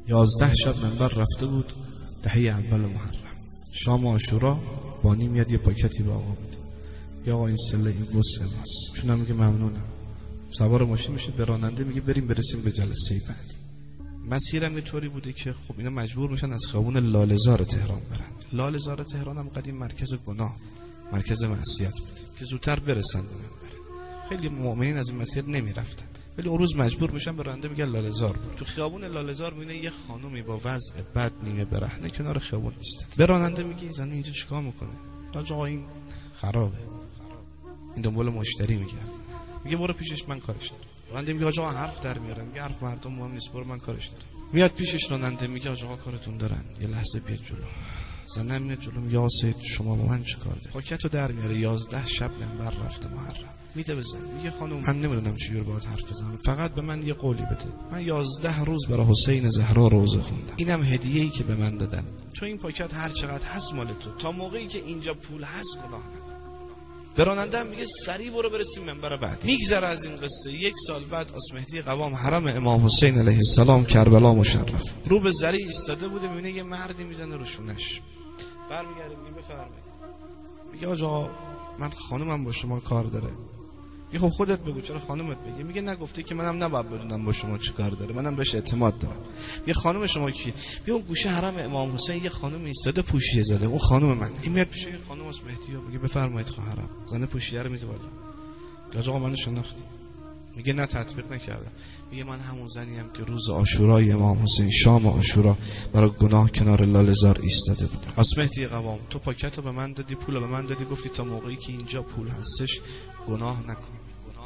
11 شب منبر رفته بود. دهه اول محرم، شام عاشورا بانی میاد یه پاکتی به آقا میده. یا آقا این سله این بوسه ماست. شون میگه ممنونم. سوار ماشین میشه، به راننده میگه بریم برسیم به جلسه بعدی. مسیرم یه طوری بوده که خب اینا مجبور میشن از خیابون لاله‌زار تهران برن. لاله‌زار تهران هم قدیم مرکز گناه، مرکز معصیت بود که زودتر برسن به منبر. خیلی مؤمنین از این مسیر نمیرفتن، ولی اون روز مجبور میشن، به راننده میگن لاله‌زار بود. تو خیابون لاله‌زار میونه یه خانومی با وضع بد نیمه برهنه کنار خیابون ایستاده. به راننده میگه زن اینجا چیکار میکنه؟ آقا این خرابه، این دنبال مشتری میگه برو پیشش من کارش دارم. راننده میگه آقا حرف در میارم، میگه حرف مردم مهم نیست، برو من کارش دارم. میاد پیشش، راننده میگه آقا کارتون دارن، یه لحظه بیاد جلو. زنم میاد جلو، میگه آقا سید شما با من چیکار دارید؟ پاکتو در میاره، 11 شب منبر رفته محرم. میده به زن، میگه خانم من نمیدونم چجوری باهات حرف بزنم، فقط به من یه قولی بده. من 11 روز برای حسین زهرا روزه خوندم، اینم هدیه‌ای که به من دادن. تو این پاکت هر چقدر هست مال تو، تا موقعی که اینجا پول هست گناه نکن. به راننده هم میگه سریع برو برسیم منبر بعد. میگذره از این قصه. 1 سال بعد مهدی قوام حرم امام حسین علیه السلام کربلا مشرف رو به زری ایستاده بوده، میبینه یه مردی میزنه روشونش. برمیگرده میگه بفرمایید. میگه آقا من خانومم با شما کار داره. میگه خب خودت بگو چرا خانومت بگه؟ میگه نگفته که منم نباید بدونم با شما چه کار داره، منم بهش اعتماد دارم. میگه خانم شما کیه؟ میگه اون گوشه حرم امام حسین یه خانم ایستاده پوشیه زده، اون خانم من. این میاد پیش خانم مهدی میگه بفرمایید خواهرم. زنه پوشیه رو میذاره بالا. آقا منو شناختی؟ میگه نه تطبیق نکردم. میگه من همون زنیم که روز عاشورای امام حسین، شام عاشورا، برای گناه کنار لاله‌زار ایستاده بودم. مهدی قوام تو پاکتو به من دادی، پولو به من دادی، گفتی تا موقعی که اینجا پول هستش گناه نکن،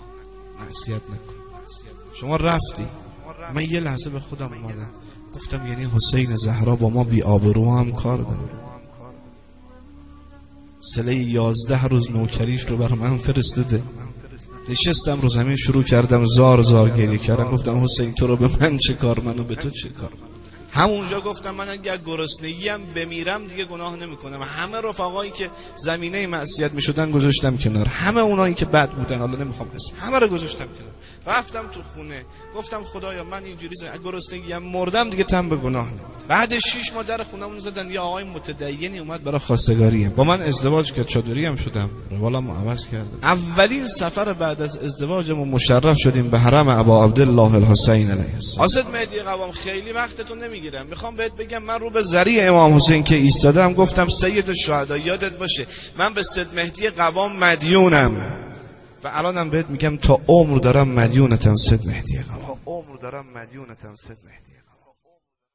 معصیت نکن. شما رفتی، من یه لحظه به خودم اومدم، گفتم یعنی حسین زهرا با ما بی آبرو هم کار داره. سله 11 روز نوکریش رو برای من فرستاده. نشستم رو زمین، شروع کردم زار گریه کردم. گفتم حسین تو رو به من چه کار، منو به تو چه کار. همونجا گفتم من اگر گرسنگیم بمیرم دیگه گناه نمیکنم. همه رفقایی که زمینه معصیت میشدن گذاشتم کنار، همه اونایی که بد بودن، حالا نمیخوام اسم، همه رو گذاشتم کنار. رفتم تو خونه، گفتم خدایا من اینجوری گرسنگیم مردم دیگه تن به گناه نمیدم. بعد 6 ماه در خونمون زدن، یه آقای متدینی اومد برای خواستگاری، با من ازدواج کرد، چادری هم شدم، روالم عوض کردم. اولین سفر بعد از ازدواجمون مشرف شدیم به حرم ابا عبدالله الحسین علیه السلام. حضرت مهدی قوام خیلی وقتتون نمیگیرم، میخوام بهت بگم من رو به زری امام حسین که ایستادم گفتم سید الشهدا یادت باشه من به سید مهدی قوام مدیونم و الانم بهت میگم تا عمر دارم مدیونتم سید مهدی قوام.